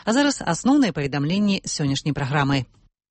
А зараз асноўныя паведамленні сённяшняй праграмы.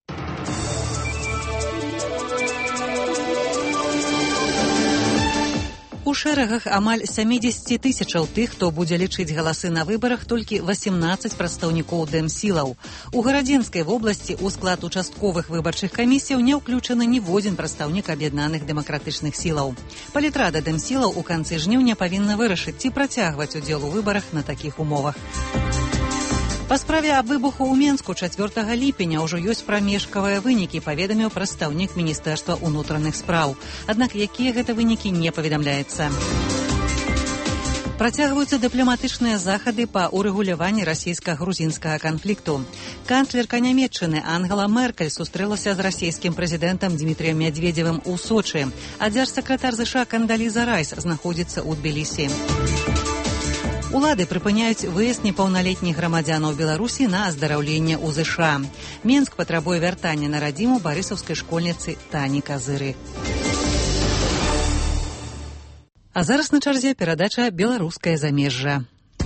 У шэрагах амаль 70 тысячаў тых, хто будзе лічыць галасы на выбарах, толькі 18 прадстаўнікоў дэм-сілаў. У Гарадзенскай вобласці ў склад участковых выбарчых камісіяў не ўключаны ніводзін прадстаўнік аб'яднаных дэмакратычных сілаў. Палітрада дэм-сілаў у канцы жніўня павінна вырашыць, ці працягваць удзел у выбарах на такіх умовах. Па справе аб выбуху ў Менску 4 ліпеня ўжо ёсць прамежкавыя вынікі, паведаміў прадстаўнік Міністэрства ўнутраных спраў. Аднак якія гэта вынікі не паведамляецца. Працягваюцца дыпламатычныя захады па ўрэгуляванні расійска-грузінскага канфлікту. Канцлерка Нямецчыны Ангела Меркель сустрэлася з расійскім прэзідэнтам Дмітрыем Медведзевым у Сочы, а дзяржсакратар ЗША Кандаліза Райс знаходзіцца ў Тбілісі. Улады прыпыняюць выезд непаўналетніх грамадзянаў Беларусі на аздараўленне ў ЗША. Менск патрабуе вяртання на радзіму барысаўскай школьніцы Тані Казыры. А зараз на чарзе перадача «Беларускае замежжа».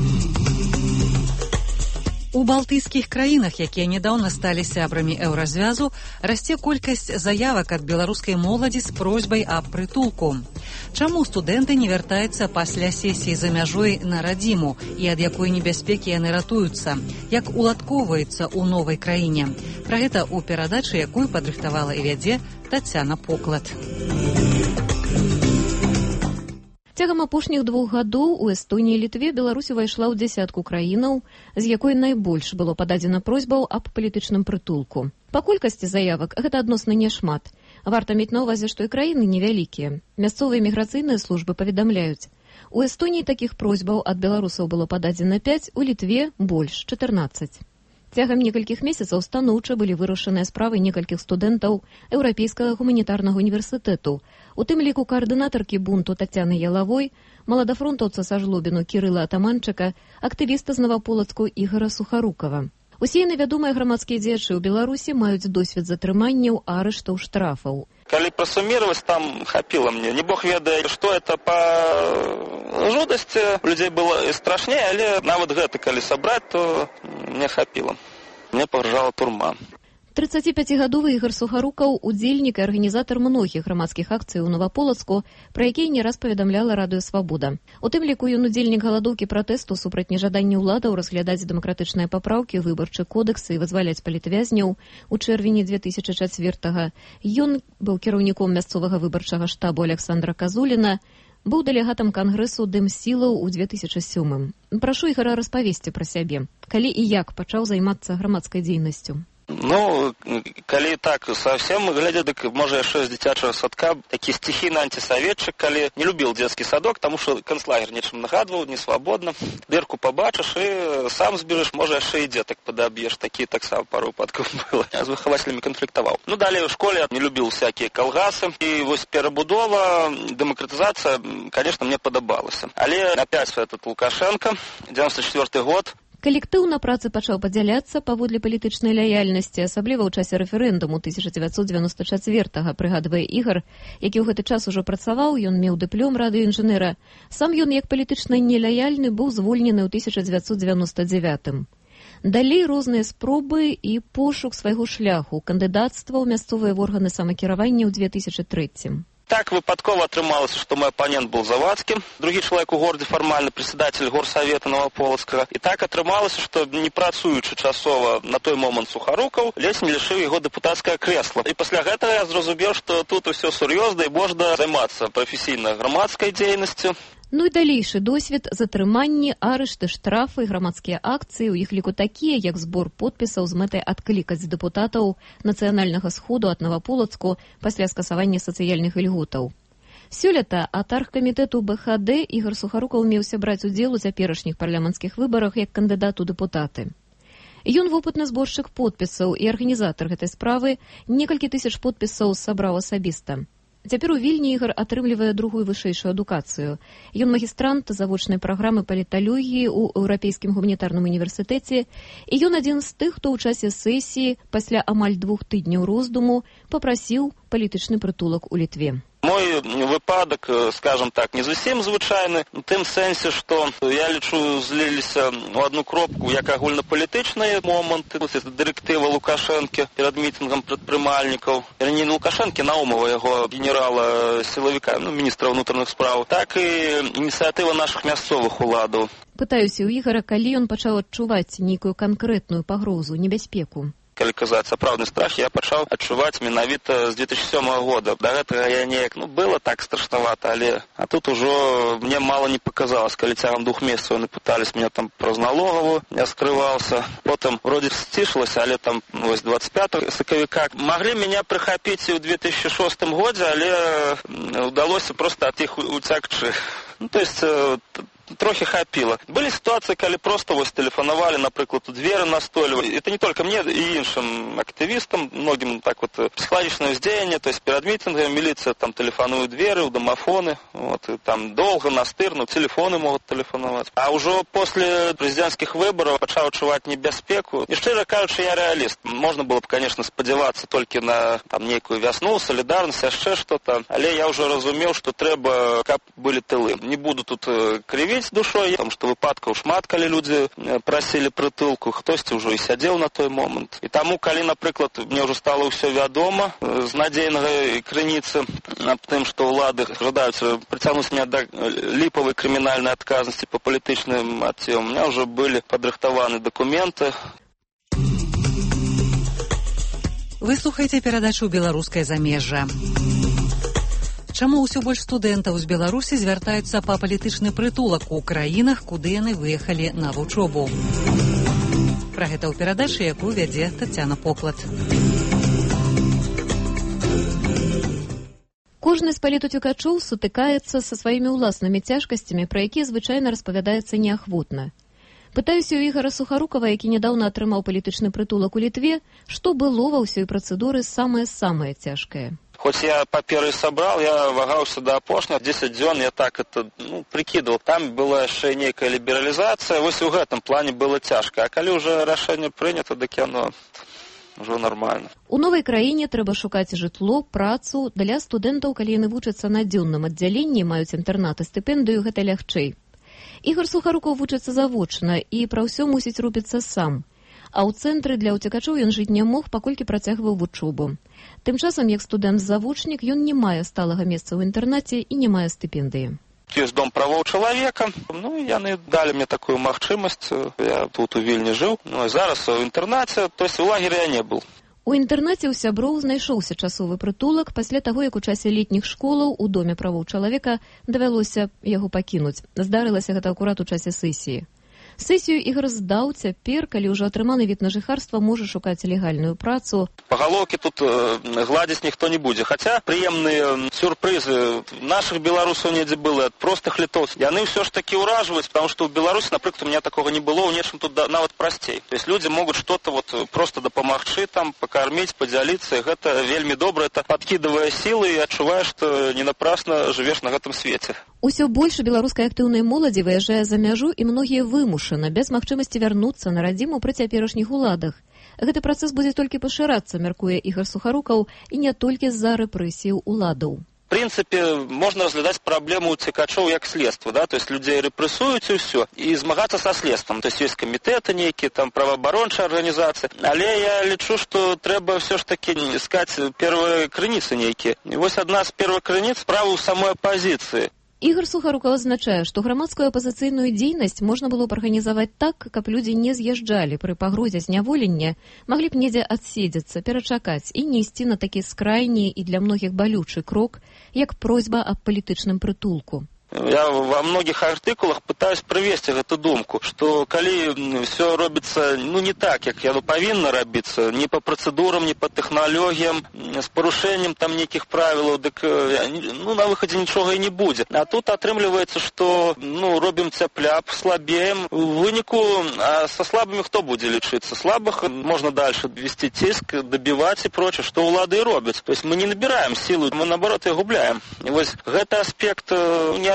У балтыйскіх краінах, якія нядаўна сталі сябрамі еўразвязу, расце колькасць заявак ад беларускай моладзі з просьбай аб прытулку. Чаму студэнты не вяртаюцца пасля сесіі за мяжой на радзіму і ад якой небяспекі яны ратуюцца? Як уладкоўваюцца ў новай краіне? Пра гэта ў перадачы, якую падрыхтавала і вядзе Тацяна Поклад. Цягам апошніх 2 гадоў у Эстоніі і Літве Беларусь увайшла ў дзясятку краінаў, з якой найбольш было пададзена просьбаў аб палітычным прытулку. Па колькасці заявак гэта адносна няшмат. Варта мець на ўвазе, што і краіны невялікія. Мясцовыя міграцыйныя службы паведамляюць. У Эстонії такіх просьбаў ад беларусаў было пададзена 5, у Літве больш 14. Цягам некалькіх месяцаў станоўча былі вырашаныя справы некалькіх студэнтаў Еўрапейскага гуманітарнага універсітэту, у тым ліку каардынатаркі бунту Тацяны Ялавой, маладафронтаўца са Жлобіну Кірыла Атаманчыка, актывіста з Новаполацку Ігара Сухарукава. Усе яны вядомыя грамадскія дзеячы ў Беларусі маюць досвед затрыманняў, арыштаў, штрафаў. Калі прасумировать, там хапіла мне. Не бог ведае, што это па жудасці. У людзей было і страшней, але нават гэта, калі сабраць, то не хапіла. Мне пагражала турма. 35-гадовы Ігар Сухарукаў – удзельнік і арганізатар многіх грамадскіх акцый у Новаполацку, пра якія не раз паведамляла Радыё Свабода. У тым ліку ён удзельнік галадоўкі пратэсту супраць нежадання ўладаў разглядаць дэмакратычныя папраўкі, выбарчы кодэкс і вызваляць палітвязняў у чэрвені 2004-га. Ён быў кіраўніком мясцовага выбарчага штабу Александра Казуліна, быў дэлегатам кангрэсу дэм-сілаў у 2007-м. Прашу Ігара распавесці пра сябе, калі і як пачаў займацца грамадскай дзейнасцю. Ну, калі так совсем глядя, дык можа яшчэ з дзіцячага садка такі стихійны антисоветчык, калі не любіў дзецкі садок, таму што канцлагер нечым нагадваў, несвабодна. Дырку пабачыш і сам збежыш, можа яшчэ і дзетак падаб'еш. Такі таксама пару выпадкаў было. Я з выхавацеламі канфліктаваў. Ну, далей у школе не любіў всякія калгасы. І вось перабудова, дэмакратызацыя, конечно, мне падабалася. Але опять этот Лукашенко, 94 год. Калектыўна працы пачаў падзяляцца паводле палітычнай лаяльнасці, асабліва ў часе рэферэндуму 1994-га, прыгадвае Ігар, які ў гэты час ужо працаваў, ён меў дыплом радыёінжынера. Сам ён, як палітычна нелаяльны, быў звольнены ў 1999-м. Далей розныя спробы і пошук свайго шляху, кандыдацтва ў мясцовыя органы самакіравання ў 2003-м. Так выпадкова атрымалася, што мой апанент был завадскім, другі чалавек у горадзе фармальны прадседатель горсавета Новаполацкага. І так атрымалася, што не працуючы часова на той момант Сухарукаў, ледзь не лішыў яго дэпутацкае крэсла. І пасля гэтага я зразумеў, што тут усё сур'ёзна і можна займацца прафесійна грамадскай дзейнасцю. Ну і далейшы досвед, затрыманні, арышты, штрафы, грамадскія акцыі, у іх ліку такія, як збор подпісаў з мэтай адклікаць дэпутатаў нацыянальнага сходу ад Новаполацку пасля скасавання сацыяльных ільготаў. Сёлета ад аргкамітэту БХД Ігар Сухарукаў меўся браць удзел у цяперашніх парламенцкіх выбарах як кандыдат у дэпутаты. Ён вопытны зборшчык подпісаў і арганізатар гэтай справы, некалькі тысяч подпісаў сабраў асабіста. Цяпер у Вільні Ігар атрымлівае другую вышэйшую адукацыю. Ён магістрант завочнай праграмы паліталогіі ў Еўрапейскім гуманітарным універсітэце, і ён адзін з тых, хто ў часе сесіі пасля амаль 2 тыдняў роздуму папрасіў палітычны прытулак у Літве. Мой выпадок, скажем так, не зусім звычайны, в тым сэнсе, што я лічу, зліліся ў одну кропку як агульнапалітычныя моманты, дырэктыва Лукашэнкі перад мітынгам прадпрымальнікаў, не Лукашэнкі, Наумова, яго генерала-сілавіка, міністра ўнутраных спраў, так і ініцыятыва нашых мясцовых уладаў. Пытаюся ў Ігара, калі ён пачаў адчуваць нейкую канкрэтную пагрозу, небяспеку. Калі казаць сапраўдны страх, я пачаў адчуваць менавіта з 2007 года. Да гэтага я неяк, было так страшнавата, але... А тут ужо мне мала не паказалось, калі цягам 2 месяцаў яны пытались меня там праз налогаву, я скрываўся. Потым вроде сцішылася, але там 25 сакавіка. Маглі меня прыхапіць і ў 2006 годзе, але удалося просто ад іх уцякчы. То есть... Трохи хапіла. Былі ситуации, калі просто тэлефанавалі, напрыклад, у дзверы настойлівалі. Это не только мне, и іншым активистам, многим так психологичное уздзеянне, то есть перед митингами милиция там телефонует дверы, у домофоны, и там долго, настырно, телефоны могут телефоновать. А уже после президентских выборов пачаў адчуваць небяспеку. И шчыра кажучы, я реалист. Можно было бы, конечно, спадзявацца только на там некую вясну, солидарность, яшчэ что-то. Але я уже разумеў, что трэба, каб были тылы. Не буду тут кривить душой, потому что выпадкаў шмат, калі люди просили прытулку, хтосьці ўжо і сядзеў на той момант. І таму, калі, напрыклад, мне ўжо стало ўсё вядома з надзейнага крыніцы аб тым, што ўлады жадаюць прыцягнуць меня да ліпавай крымінальнай адказнасці по палітычным мотивам, у меня уже были падрыхтаваны документы. Вы слухаеце перадачу «Беларускае замежжа». Чаму ўсё больш студэнтаў з Беларусі звяртаюцца па палітычны прытулак у краінах, куды яны выехалі на вучобу? Пра гэта ў перадачы, якую вядзе Тацяна Поклад. Кожны з палітуцікачоў сутыкаецца са сваімі ўласнымі цяжкасцямі, пра якія звычайна распавядаецца неахвотна. Пытаюся ў Ігара Сухарукава, які нядаўна атрымаў палітычны прытулак у Літве, што было ва ўсёй працэдуры самае-самае цяжкае. Хоть я паперы собрал, я вагаўся до апошняга, 10 дзён я так это прикидывал. Там была яшчэ нейкая лібералізацыя, вось у гэтым плане было цяжка. А калі уже рашэнне прынята, дык яно ўжо нормально. У новай краіне трэба шукаць жытло, працу. Для студэнтаў, калі яны вучацца на дзённым аддзяленні, маюць інтэрнат і стыпендыю, гэта лягчэй. Ігар Сухарукаў вучыцца завочна і пра ўсё мусіць рупіцца сам. А ў цэнтры для ўцякачоў ён жыць не мог, паколькі працягваў вучобу. Тым часам, як студэнт-завучнік, ён не мае сталага месца ў інтэрнаце і не мае стыпендыі. Ёсць дом правоў чалавека, яны далі мне такую магчымасць, я тут у Вільні жыў, і зараз у інтэрнаце, то есть у лагеры я не быў. У інтэрнаце ў сяброў знайшоўся часовы прытулак пасля таго, як у часе летніх школаў у доме правоў чалавека давялося яго пакінуць. Здарылася гэта акурат у часе сесіі. Сесію Ігор здаў, цяпер, калі ўжо атрыманы від на жыхарства, можа шукаць легальную працу. Па галоўкі тут гладзіць ніхто не будзе. Хаця прыемныя сюрпрызы нашых беларусаў недзе было, ад простых літоўцаў. Яны ўсё ж такі ўражваюць, потому што ў Беларусі, напрыклад, у меня такога не было, у нечым тут нават прасцей. То есть люди могуць што-то просто дапамагчы, там, пакарміць, падзяліцца, і гэта вельмі добра, это падкідвае сілы і адчуваеш, што не напрасна жывеш на гэтым свеце. Усё больш беларускай актыўнай моладзі выязджае за мяжу, і многія вымушана, без магчымасці вярнуцца на радзіму пры цяперашніх уладах. Гэты працэс будзе толькі пашырацца, мяркуе Ігар Сухарукаў, і не толькі з-за рэпрэсіяў уладаў. В принципе, можно разглядать проблему уцекачоў як следство, да, то есть людей репрессуюць і ўсё, і змагацца са следством, то есть есть камітэты нейкія, там праваабарончыя арганізацыі, але я лічу, што трэба все ж таки искать первые крыніцы нейкія. І вось адна з первых крыніц справа ў самой апозіцыі. Ігар Сухарукаў азначае, што грамадскую апазіцыйную дзейнасць можна было б арганізаваць так, каб людзі не з'язджалі пры пагрозе зняволення, маглі б недзе адседзецца, перачакаць і не ісці на такі скрайні і для многіх балючы крок, як просьба аб палітычным прытулку. Я во многих артыкулах пытаюсь привести эту думку, что коли все робится не так, как яно повинно рабиться, не по процедурам, не по технологиям, с порушением там неких правил, так на выходе ничего и не будет. А тут отрымливается, что робим цяпляп, слабеем, в вынику, а со слабыми кто будет лечиться? Слабых можно дальше вести тиск, добивать и прочее, что улады и робят. То есть мы не набираем силу, мы наоборот ее губляем. И вот этот аспект,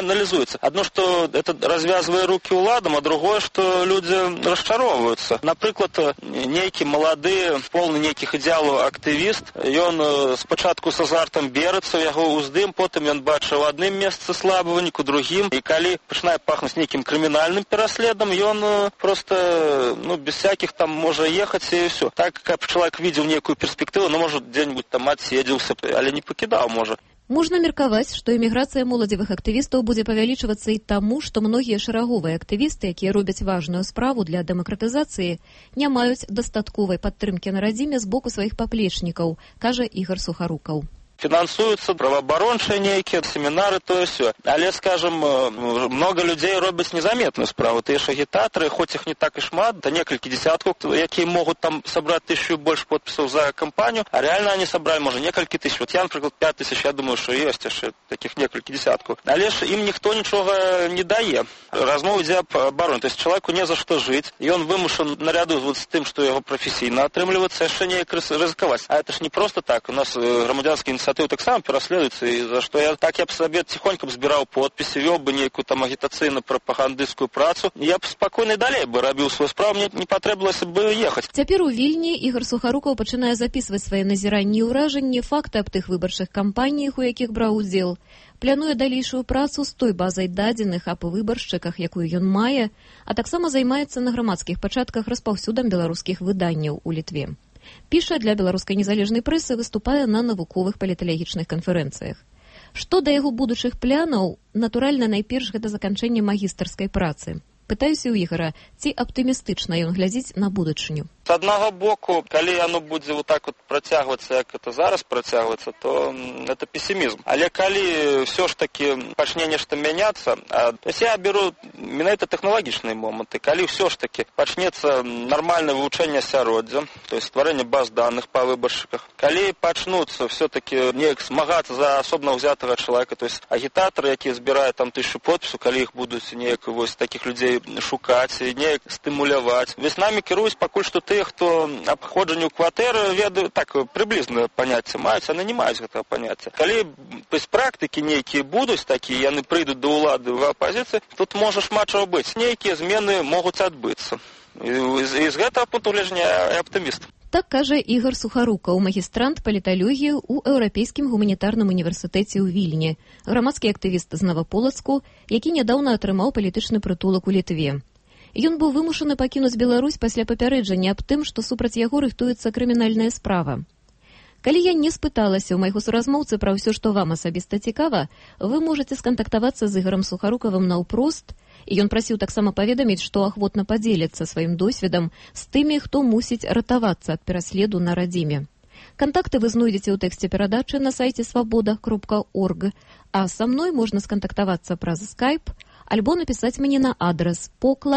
анализуется. Одно, что это развязывает руки уладам, а другое, что люди расчаровываются. Например, некий молодый, полный неких идеалов активист, и он спочатку с азартом берется в его уздым, потом он бачит в одном месте слабовник, у другим, и коли начинает пахнуть неким криминальным переследом, и он просто, без всяких там может ехать и все. Так как человек видел некую перспективу, может где-нибудь там отседзеўся, але не покидал, может. Можна меркаваць, што эміграцыя моладзевых актывістаў будзе павялічвацца і таму, што многія шараговыя актывісты, якія робяць важную справу для дэмакратызацыі, не маюць дастатковай падтрымкі на радзіме з боку сваіх паплечнікаў, кажа Ігор Сухарукаў. Фінансуюцца праваабарончыя нейкія семінары, то все. Але, скажем, много людей робяць незаметную справу. Тыя ж агітатары, хоць іх не так і шмат, да некалькі десятков, якія могуць там сабраць 1000 і больш подпісаў за кампанію, а реально они собрали, может, некалькі тысяч. Вот я, например, 5000, я думаю, что есть яшчэ таких некалькі десятков. Але ж им ніхто нічога не дае. Размова ідзе аб абароне. То есть человеку не за что жить, и он вымушан наряду вот с тым, что его професійна атрымліваецца, яшчэ неяк рызыкаваць. А это ж не просто так. У нас грамадзянскія инициативы так само переследуются, и за что я б себе тихонько збирал подписи, вел бы некую там агитацыйно-прапагандысцкую працу, я б спокойно и далее бы робил свою справу, мне не потребовалось бы ехать. Цяпер у Вільні Ігор Сухарукаў пачынае записывать свае назіранні і ўражанні, факты аб тых выбарчых кампаніях, у якіх браў удзел. Плануе далейшую працу з той базай дадзеных аб выбаршчыках, якую ён мае, а таксама займаецца на грамадскіх пачатках распаўсюдам беларускіх выданняў у Літве. Піша для беларускай незалежнай прэсы, выступае на навуковых паліталагічных канферэнцыях. Што да яго будучых планаў, натуральна, найперш гэта заканчэнне магістарскай працы. Пытаюся ў Ігора, ці аптымістычна ён глядзіць на будучыню. С одного боку, коли оно будзе вот так вот протягиваться, як это зараз протягивается, то это пессимизм. Але коли все ж таки пачне нешта мяняться, то есть я беру менавіта тэхналагічныя моманты, коли все ж таки пачнецца нормальное вывучэнне асяроддзя, то есть стварэнне баз данных по выбаршчыках, коли пачнуцца все-таки неяк змагацца за асобна ўзятага чалавека, то есть агітатары, якія збіраюць там 1000 подпісаў, коли іх будуць неяк вось таких людей шукаць і неяк стымуляваць. Веснамі кіруюць пакуль што тыя, хто абходжанню кватэры ведаюць, так прыблізна паняцце маюць, яны не маюць гэтага паняцця. Калі з практыкі нейкія будуць такія, яны прыйдуць да ўлады в апозіцыі, тут можа шмат чаго быць. Нейкія змены могуць адбыцца. І з гэтага пункту гледжання я аптыміст. Так кажа Ігор Сухарукаў, магістрант паліталогіі ў Еўрапейскім гуманітарным універсітэце ў Вільні, грамадскі актывіст з Новаполацку, які нядаўна атрымаў палітычны прытулак у Літве. Ён быў вымушаны пакінуць Беларусь пасля папярэджання аб тым, што супраць яго рыхтуецца крымінальная справа. Калі я не спыталася ў майго суразмоўцы пра ўсё, што вам асабіста цікава, вы можаце скантактавацца з Ігорам Сухарукавым наўпрост, і ён прасіў таксама паведаміць, што ахвотна падзеліцца сваім досведам з тымі, хто мусіць ратавацца ад пераследу на радзіме. Кантакты вы знойдзеце ў тэксце перадачы на сайце свабода.орг, а са мной можна скантактавацца праз Skype альбо напісаць мне на адрас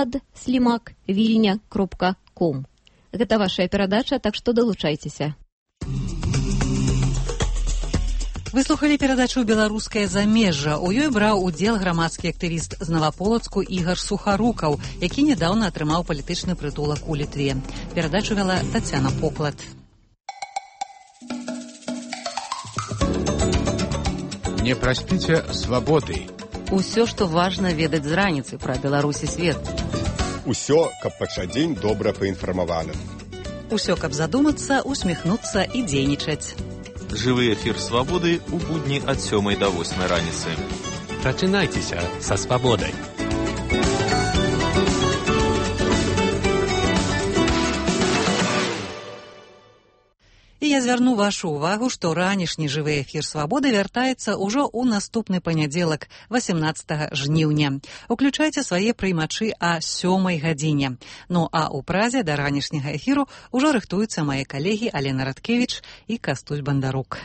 poklad@vilnya.com. Гэта вашая перадача, так што далучайцеся. Вы слухалі перадачу «Беларускае замежжа». У ёй браў удзел грамадскі актывіст з Новаполацку Ігор Сухарукаў, які нядаўна атрымаў палітычны прытулак у Літве. Перадачу вяла Тацяна Поклад. Не праспіце свабоды. Усё, што важна ведаць з раніцы пра Беларусь і свет. Усё, каб пачаць дзень добра паінфармаваным. Усё, каб задумацца, усміхнуцца і дзейнічаць. Жывы эфір «Свабоды» у будні ад 7 до 8 раніцы. Прачынайцеся са свабодай. І я звярну вашу ўвагу, што ранішні жывы эфір «Свабоды» вяртаецца ўжо ў наступны панядзелак, 18 жніўня. Уключайце свае прыймачы а 7 гадзіне. Ну а ў празе да ранішняга эфіру ўжо рыхтуюцца мае калегі Алена Радкевіч і Кастусь Бандарук.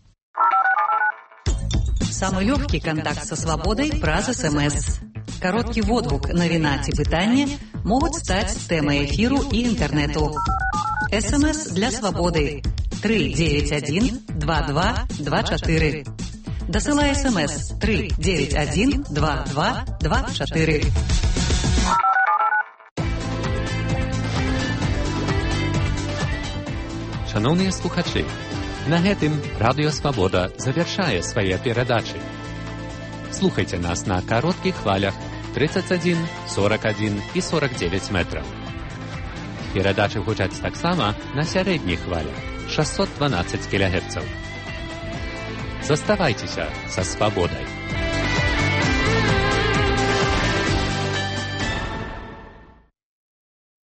Самы лёгкі кантакт са свабодай праз СМС. Кароткі водгук, навіна ці пытанне могуць стаць тэмай эфіру і інтэрнэту. СМС для свабоды 391-2224. Дасылай СМС 391-2224. Шановныя слухачы, на гэтым Радыё Свабода завяршае свае перадачы. Слухайте нас на коротких хвалях 31, 41 и 49 метров. Передачи гучаць таксама на сярэдніх хвалях 612 кГц. Заставайцеся са свабодай.